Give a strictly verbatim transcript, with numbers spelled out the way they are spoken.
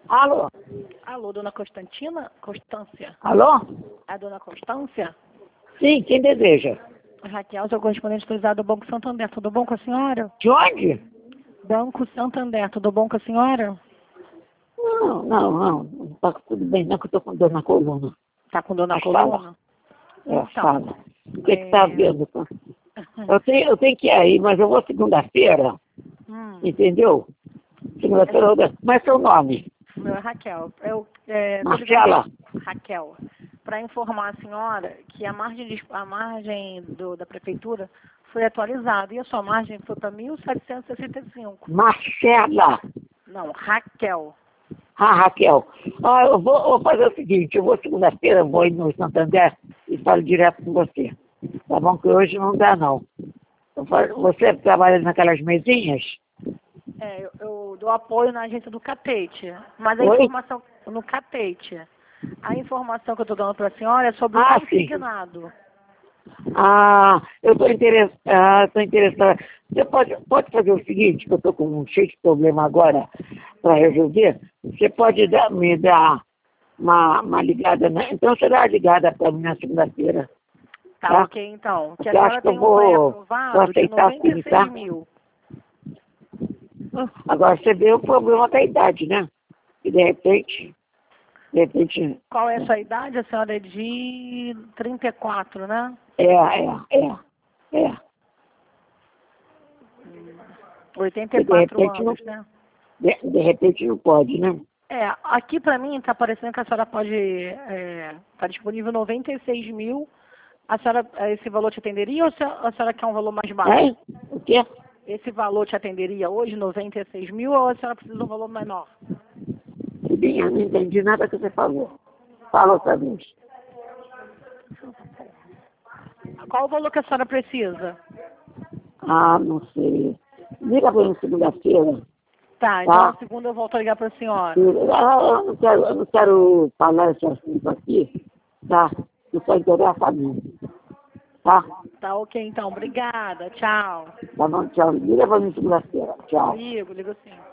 Alô? Alô, dona Constantina? Constância? Alô? A dona Constância? Sim, quem deseja? Raquel, sou correspondente autorizado do Banco Santander. Tudo bom com a senhora? De onde? Banco Santander, tudo bom com a senhora? Não, não, não. Não tá tudo bem, não, que eu tô com dor na coluna. Tá com dor na Mas coluna? fala. É, Então, fala. O que é... que tá vendo? Tá? Eu tenho, eu tenho que ir aí, mas eu vou segunda-feira, Hum, entendeu? Segunda-feira, eu vou- como é seu nome? meu é Raquel. Eu é, tô Marcela? ligando, Raquel, para informar a senhora que a margem, de- a margem do, da prefeitura foi atualizada e a sua margem foi para mil setecentos e sessenta e cinco. Marcela! Não, Raquel. Ah, Raquel. Ah, eu vou, vou fazer o seguinte, eu vou segunda-feira, vou ir no Santander e falo direto com você. Tá bom? Que hoje não dá, não. Eu falo- Você trabalha naquelas mesinhas? É, eu, eu dou apoio na agência do Catete, mas a Oi? informação no Catete. A informação que eu estou dando para a senhora é sobre o Ah, sim. consignado. Ah, eu estou interessada. Ah, tô interessada. Você pode, pode fazer o seguinte, que eu estou com um cheio de problema agora para resolver. Você pode dar, me dar uma, uma ligada, né? Então você dá uma ligada para mim na segunda-feira. Tá, Tá? ok, então. Que a Eu acho senhora que eu tem um vou, vou pré-aprovado de aceitar noventa sim, e tá? seis mil. Agora você vê o problema da idade, né? E de repente, de repente, Qual é a sua idade? A senhora é de trinta e quatro, né? é, é, é, é. oitenta e E de quatro repente não, anos, né? de, de repente não pode, né? É, aqui pra mim tá parecendo que a senhora pode, é, tá disponível noventa e seis mil. A senhora, esse valor te atenderia ou a senhora a senhora quer um valor mais baixo? É? O quê? Esse valor te atenderia hoje, noventa e seis mil, ou a senhora precisa de um valor menor? Sim, eu não entendi nada que você falou. Fala outra vez. Qual o valor que a senhora precisa? Ah, não sei. Liga para mim segunda-feira, Tá, então tá? na segunda eu volto a ligar pra senhora. Ah, eu não quero, eu não quero falar esse assunto aqui, tá? Isso só interessa a mim, tá? Tá ok, então. Obrigada. Tchau. Tá bom, tchau. Liga para mim segunda-feira. Tchau. Ligo, ligo sim.